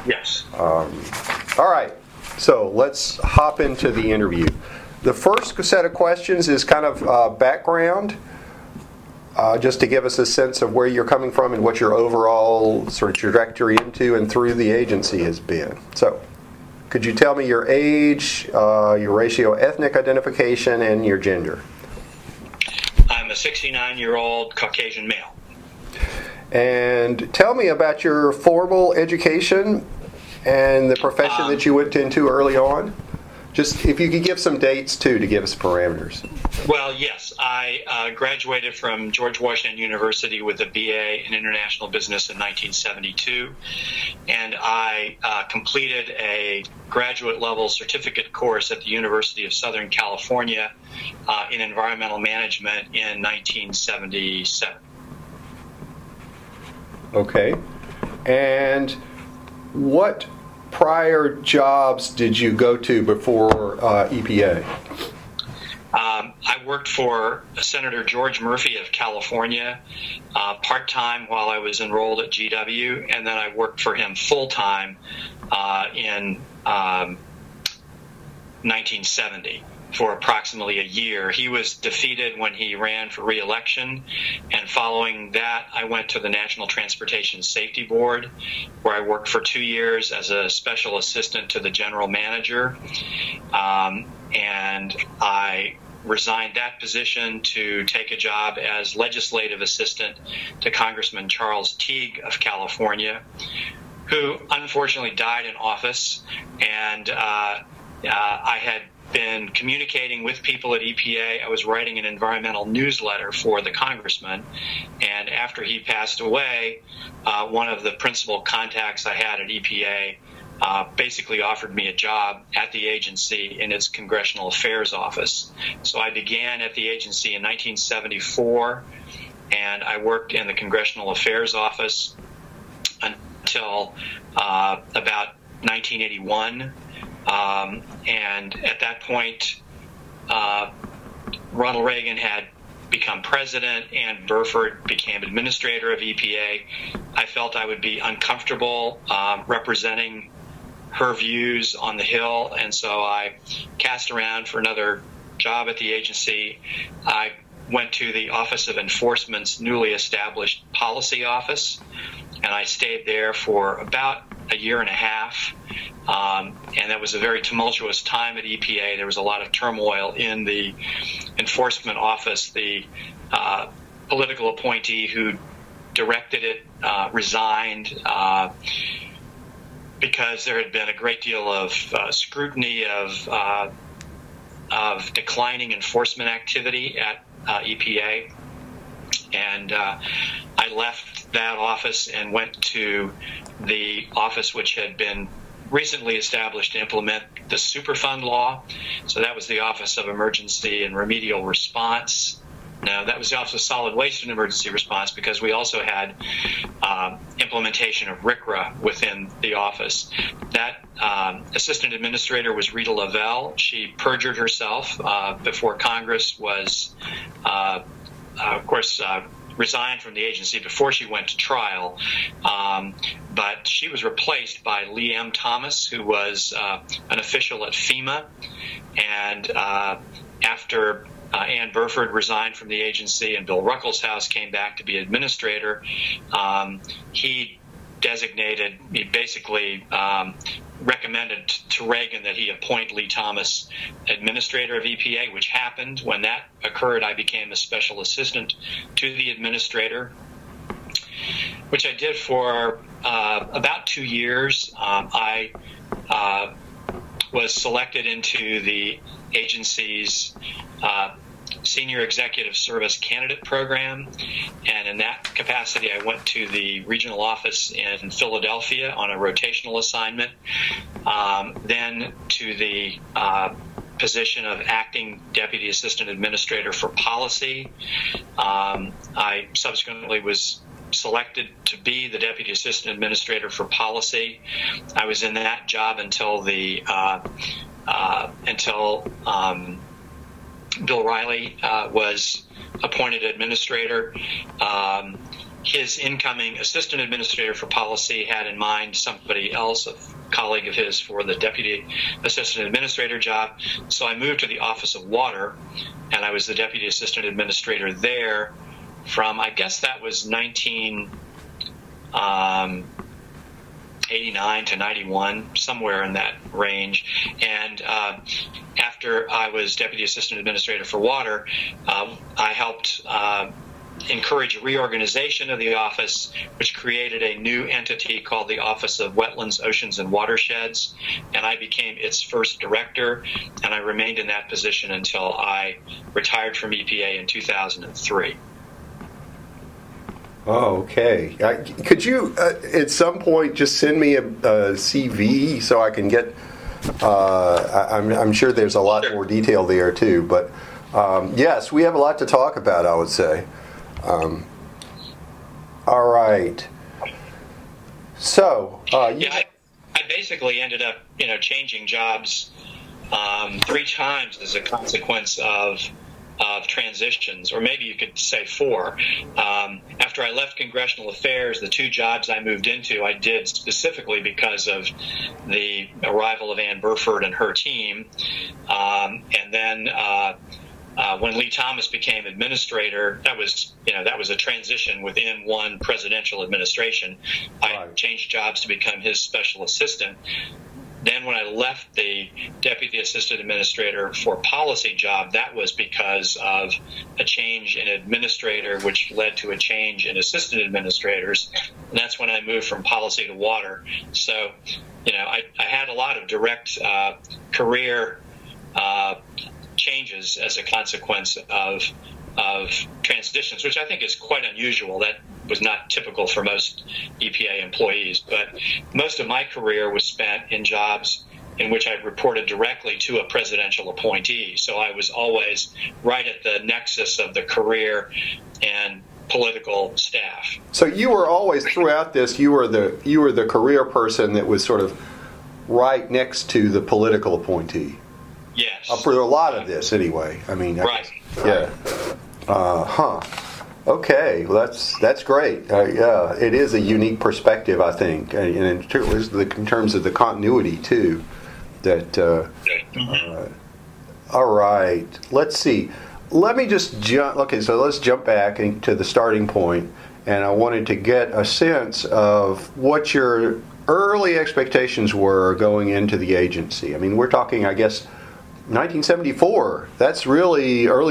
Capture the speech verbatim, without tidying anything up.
Yes. Um, all right. So let's hop into the interview. The first set of questions is kind of uh, background, uh, just to give us a sense of where you're coming from and what your overall sort of trajectory into and through the agency has been. So, could you tell me your age, uh, your racial ethnic identification, and your gender? I'm a sixty-nine-year-old Caucasian male. And tell me about your formal education and the profession um, that you went into early on. Just if you could give some dates, too, to give us parameters. Well, yes. I uh, graduated from George Washington University with a B A in International Business in nineteen seventy-two. And I uh, completed a graduate-level certificate course at the University of Southern California uh, in Environmental Management in nineteen seventy-seven. Okay. And what prior jobs did you go to before uh, E P A? Um, I worked for Senator George Murphy of California uh, part-time while I was enrolled at G W, and then I worked for him full-time uh, in um, nineteen seventy for approximately a year. He was defeated when he ran for re-election, and following that, I went to the National Transportation Safety Board, where I worked for two years as a special assistant to the general manager, um, and I resigned that position to take a job as legislative assistant to Congressman Charles Teague of California, who unfortunately died in office, and uh, uh, I had been communicating with people at E P A. I was writing an environmental newsletter for the congressman, and after he passed away, uh, one of the principal contacts I had at E P A uh, basically offered me a job at the agency in its Congressional Affairs Office. So I began at the agency in nineteen seventy-four, and I worked in the Congressional Affairs Office until uh, about nineteen eighty-one. Um, and at that point, uh, Ronald Reagan had become president, and Burford became administrator of E P A. I felt I would be uncomfortable um, representing her views on the Hill, and so I cast around for another job at the agency. I went to the Office of Enforcement's newly established policy office, and I stayed there for about a year and a half. Um, and that was a very tumultuous time at E P A. There was a lot of turmoil in the enforcement office. The uh, political appointee who directed it uh, resigned uh, because there had been a great deal of uh, scrutiny of uh, of declining enforcement activity at uh, E P A. And uh, I left that office and went to the office which had been recently established to implement the Superfund law. So that was the Office of Emergency and Remedial Response. No, that was the Office of Solid Waste and Emergency Response, because we also had uh, implementation of R C R A within the office. That um, assistant administrator was Rita Lavelle. She perjured herself uh, before Congress, was, uh, uh, of course, uh, resigned from the agency before she went to trial, um, but she was replaced by Lee M. Thomas, who was uh, an official at FEMA, and uh, after uh, Ann Burford resigned from the agency and Bill Ruckelshaus came back to be administrator, um, he designated, he basically um, recommended to Reagan that he appoint Lee Thomas administrator of E P A, which happened. When that occurred, I became a special assistant to the administrator, which I did for uh, about two years. Um, I uh, was selected into the agency's uh, Senior Executive Service Candidate Program, and in that capacity I went to the regional office in Philadelphia on a rotational assignment, um, then to the uh, position of Acting Deputy Assistant Administrator for Policy. Um, I subsequently was selected to be the Deputy Assistant Administrator for Policy. I was in that job until the uh, uh, until um, Bill Riley uh, was appointed administrator. Um, his incoming assistant administrator for policy had in mind somebody else, a colleague of his, for the deputy assistant administrator job. So I moved to the Office of Water, and I was the deputy assistant administrator there from, I guess that was nineteen eighty-nine to ninety-one, somewhere in that range. And uh, after I was deputy assistant administrator for water, uh, I helped uh, encourage reorganization of the office, which created a new entity called the Office of Wetlands, Oceans, and Watersheds. And I became its first director, and I remained in that position until I retired from E P A in two thousand three. Oh, okay. I, could you, uh, at some point, just send me a, a C V so I can get? Uh, I, I'm, I'm sure there's a lot Sure. more detail there too. But um, yes, we have a lot to talk about, I would say. Um, all right. So, uh, you, Yeah, I, I basically ended up, you know, changing jobs um, three times as a consequence of of transitions, or maybe you could say four. Um, after I left Congressional Affairs, the two jobs I moved into, I did specifically because of the arrival of Ann Burford and her team. Um, and then uh, uh, when Lee Thomas became administrator, that was, you know, that was a transition within one presidential administration. I Right. changed jobs to become his special assistant. Then when I left the deputy assistant administrator for policy job, that was because of a change in administrator, which led to a change in assistant administrators. And that's when I moved from policy to water. So, you know, I, I had a lot of direct uh, career uh, changes as a consequence of of transitions, which I think is quite unusual. That was not typical for most E P A employees. But most of my career was spent in jobs in which I reported directly to a presidential appointee. So I was always right at the nexus of the career and political staff. so you were always throughout this. You were the you were the career person that was sort of right next to the political appointee. Yes. Uh, for a lot of this, anyway. I mean, I Right. guess- yeah. Uh, huh. Okay. Well, that's that's great. Uh, yeah, it is a unique perspective, I think, and in terms of the, in terms of the continuity too. That. Uh, uh, all right. Let's see. Let me just jump. Okay, so let's jump back into the starting point, and I wanted to get a sense of what your early expectations were going into the agency. I mean, we're talking, I guess, nineteen seventy-four. That's really early.